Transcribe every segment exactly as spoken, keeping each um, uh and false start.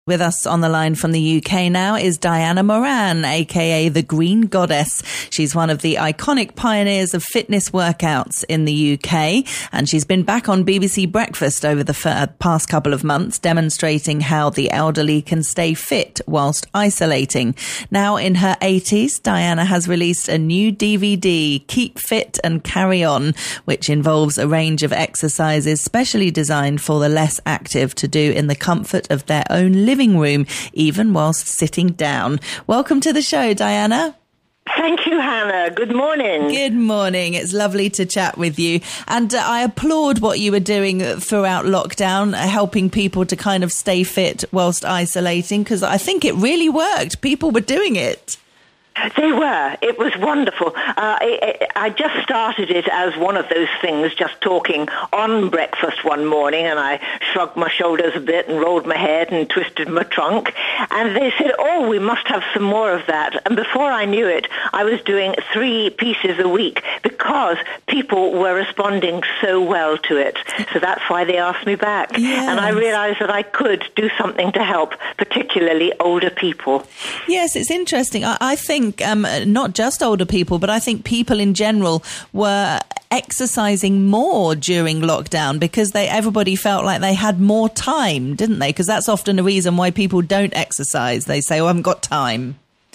With us on the line from the U K now is Diana Moran, aka the Green Goddess. She's one of the iconic pioneers of fitness workouts in the U K, and she's been back on B B C Breakfast over the f- past couple of months, demonstrating how the elderly can stay fit whilst isolating. Now in her eighties, Diana has released a new D V D, Keep Fit and Carry On, which involves a range of exercises specially designed for the less active to do in the comfort of their own living living room, even whilst sitting down. Welcome to the show, Diana. Thank you, Hannah. Good morning. Good morning. It's lovely to chat with you. And uh, I applaud what you were doing throughout lockdown, uh, helping people to kind of stay fit whilst isolating, because I think it really worked. People were doing it. They were. It was wonderful. Uh, I, I just started it as one of those things, just talking on breakfast one morning, and I shrugged my shoulders a bit and rolled my head and twisted my trunk. And they said, oh, we must have some more of that. And before I knew it, I was doing three pieces a week because people were responding so well to it. So that's why they asked me back. Yes. And I realized that I could do something to help, particularly older people. Yes, it's interesting. I, I think Um, not just older people, but I think people in general were exercising more during lockdown because they everybody felt like they had more time, didn't they? Because that's often a reason why people don't exercise. They say, oh, I haven't got time.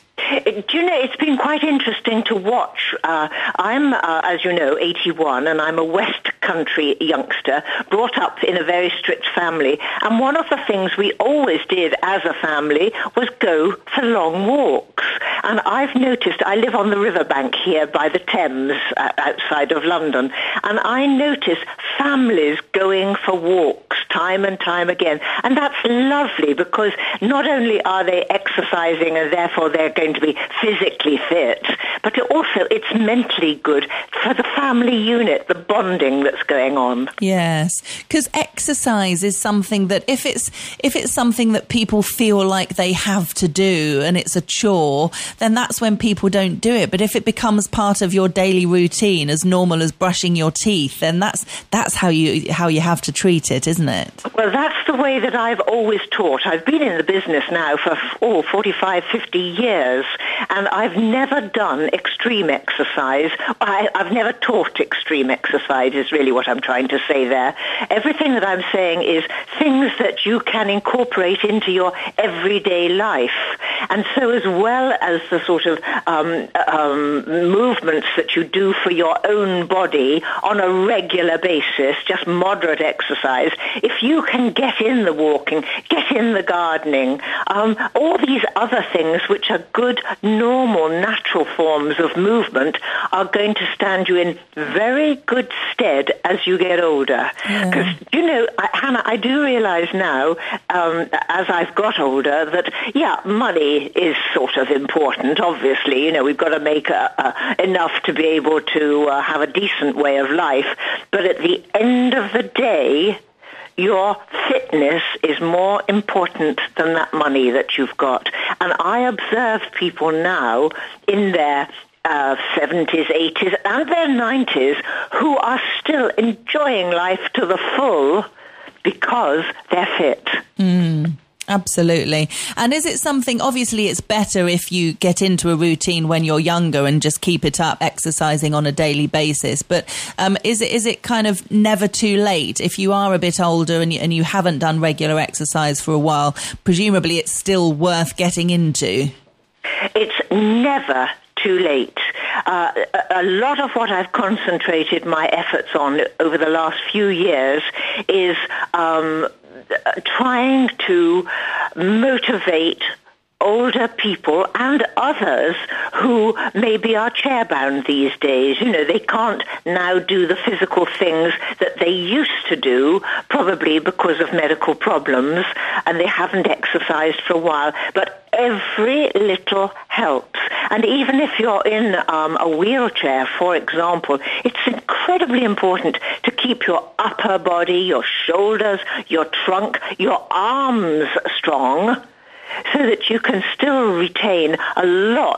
Do you know, it's been quite interesting to watch. Uh, I'm, uh, as you know, eighty-one, and I'm a West Country youngster, brought up in a very strict family. And one of the things we always did as a family was go for long walks. And I've noticed, I live on the riverbank here by the Thames uh, outside of London, and I notice families going for walks time and time again. And that's lovely because not only are they exercising and therefore they're going to be physically fit, but also it's mentally good for the family unit, the bonding that's going on. Yes, because exercise is something that if it's if it's something that people feel like they have to do and it's a chore, then that's when people don't do it. But if it becomes part of your daily routine, as normal as brushing your teeth, then that's that's how you how you have to treat it, isn't it? Well, that's the way that I've always taught. I've been in the business now for oh, forty-five, fifty years, and I've never done extreme exercise. I, I've never taught extreme exercise is really what I'm trying to say there. Everything that I'm saying is things that you can incorporate into your everyday life. And so as well as the sort of um, um, movements that you do for your own body on a regular basis, just moderate exercise, if you can get in the walking, get in the gardening, um, all these other things which are good, normal, natural forms of movement are going to stand you in very good stead as you get older. Because, yeah. you know, I, Hannah, I do realize now, um, as I've got older, that, yeah, money is sort of important, obviously. You know, we've got to make a, a, enough to be able to uh, have a decent way of life. But at the end of the day, your fitness is more important than that money that you've got. And I observe people now in their uh, seventies, eighties, and their nineties who are still enjoying life to the full because they're fit. Mm. Absolutely. And is it something, obviously it's better if you get into a routine when you're younger and just keep it up, exercising on a daily basis. But um, is it is it kind of never too late? If you are a bit older and you, and you haven't done regular exercise for a while, presumably it's still worth getting into? It's never too late. Uh, a, a lot of what I've concentrated my efforts on over the last few years is um, trying to motivate older people and others who maybe are chair-bound these days. You know, they can't now do the physical things that they used to do, probably because of medical problems, and they haven't exercised for a while. But every little helps. And even if you're in um, a wheelchair, for example, it's incredibly important to keep your upper body, your shoulders, your trunk, your arms strong, so that you can still retain a lot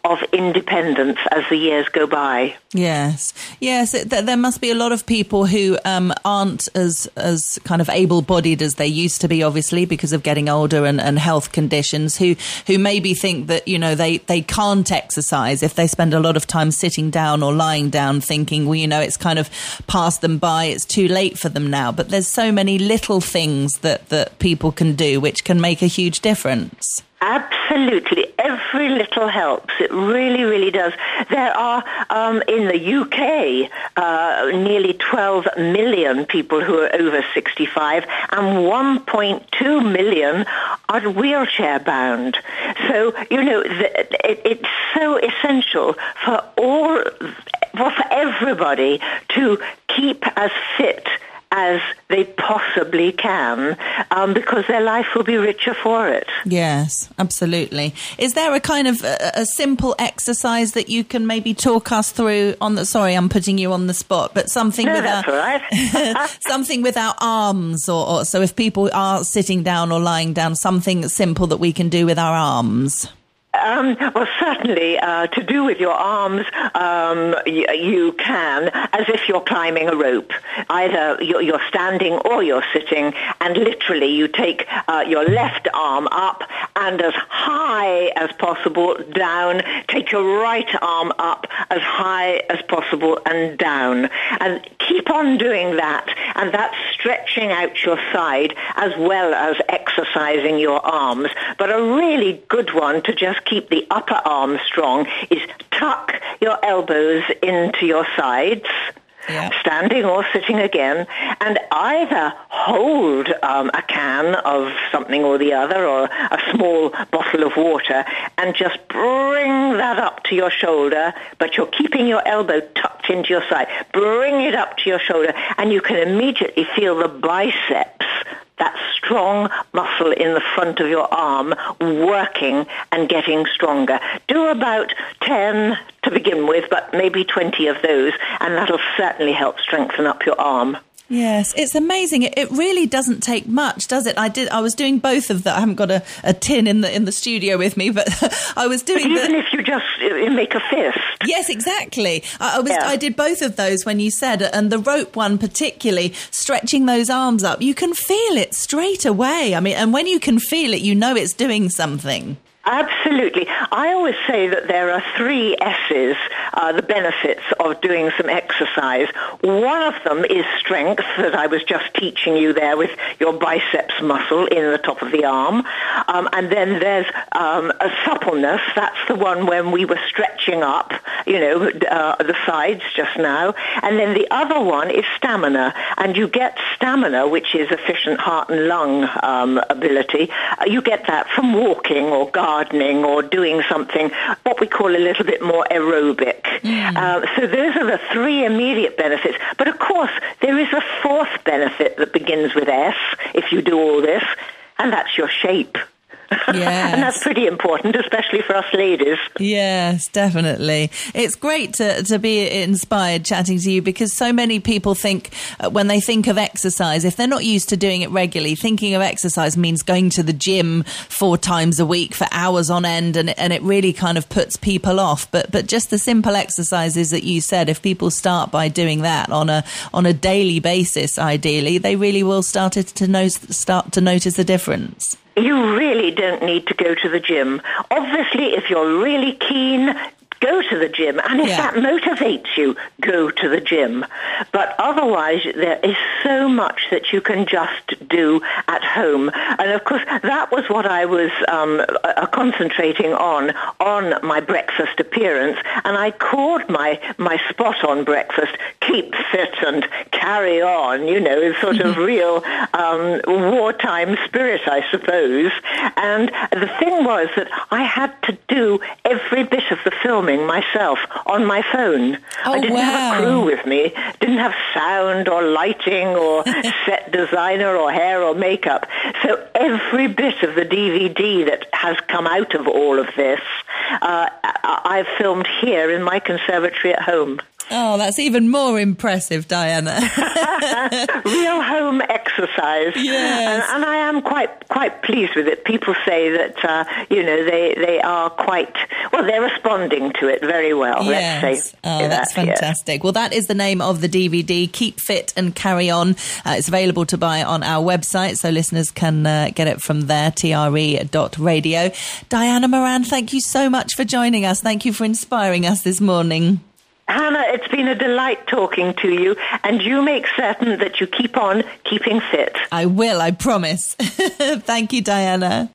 of independence as the years go by. Yes, yes. It, th- there must be a lot of people who um, aren't as as kind of able-bodied as they used to be, obviously, because of getting older and, and health conditions. Who who maybe think that you know they they can't exercise if they spend a lot of time sitting down or lying down, thinking, well, you know, it's kind of passed them by. It's too late for them now. But there's so many little things that that people can do which can make a huge difference. Absolutely. Every little helps. It really, really does. There are, um, in the U K, uh, nearly twelve million people who are over sixty-five, and one point two million are wheelchair bound. So, you know, the, it, it's so essential for all, well, for everybody to keep as fit as they possibly can, um, because their life will be richer for it. Yes, absolutely. Is there a kind of a, a simple exercise that you can maybe talk us through on the, sorry, I'm putting you on the spot, but something no, with that's our, all right. something with our arms, or, or so if people are sitting down or lying down, something simple that we can do with our arms. Um, well, certainly, uh, to do with your arms, um, y- you can, as if you're climbing a rope. Either you're, you're standing or you're sitting, and literally you take uh, your left arm up and as high as possible down. Take your right arm up as high as possible and down. And keep on doing that, and that's stretching out your side as well as exercising your arms. But a really good one to just keep the upper arm strong is tuck your elbows into your sides, yeah. standing or sitting again, and either hold um, a can of something or the other, or a small bottle of water, and just bring that up to your shoulder, but you're keeping your elbow tucked into your side. Bring it up to your shoulder, and you can immediately feel the biceps, that strong muscle in the front of your arm, working and getting stronger. Do about ten to begin with, but maybe twenty of those, and that'll certainly help strengthen up your arm. Yes, it's amazing. It, it really doesn't take much, does it? I did. I was doing both of that. I haven't got a, a tin in the in the studio with me, but I was doing. But even the, if you just uh, make a fist. Yes, exactly. I, I was. Yeah. I did both of those when you said it, and the rope one particularly, stretching those arms up. You can feel it straight away. I mean, and when you can feel it, you know it's doing something. Absolutely. I always say that there are three S's, uh, the benefits of doing some exercise. One of them is strength, that I was just teaching you there with your biceps muscle in the top of the arm. Um, and then there's um, a suppleness. That's the one when we were stretching up, you know, uh, the sides just now. And then the other one is stamina. And you get stamina, which is efficient heart and lung um, ability. Uh, you get that from walking or gardening. Gardening or doing something, what we call a little bit more aerobic. Mm. Uh, so those are the three immediate benefits. But of course, there is a fourth benefit that begins with S, if you do all this, and that's your shape. Yes. And that's pretty important, especially for us ladies. Yes, definitely. It's great to, to be inspired chatting to you, because so many people think uh, when they think of exercise, if they're not used to doing it regularly, thinking of exercise means going to the gym four times a week for hours on end, and, and it really kind of puts people off. But but just the simple exercises that you said, if people start by doing that on a on a daily basis, ideally, they really will start to know, start to notice the difference. You really don't need to go to the gym. Obviously, if you're really keen, go to the gym. And if yeah. that motivates you, go to the gym. But otherwise, there is so much that you can just do at home. And of course, that was what I was um, uh, concentrating on, on my breakfast appearance. And I called my, my spot on breakfast, Keep Fit and Carry On, you know, in sort of real um, wartime spirit, I suppose. And the thing was that I had to do every bit of the film myself on my phone. Oh, I didn't wow. have a crew with me, didn't have sound or lighting or set designer or hair or makeup. So every bit of the D V D that has come out of all of this, uh, I've filmed here in my conservatory at home. Oh, that's even more impressive, Diana. Real home exercise. Yes. And, and I am quite quite pleased with it. People say that, uh, you know, they, they are quite, well, they're responding to it very well, yes. let's say. Oh, that's that, fantastic. Yes. Well, that is the name of the D V D, Keep Fit and Carry On. Uh, it's available to buy on our website, so listeners can uh, get it from there, T R E dot radio. Diana Moran, thank you so much for joining us. Thank you for inspiring us this morning. Hannah, it's been a delight talking to you, and you make certain that you keep on keeping fit. I will, I promise. Thank you, Diana.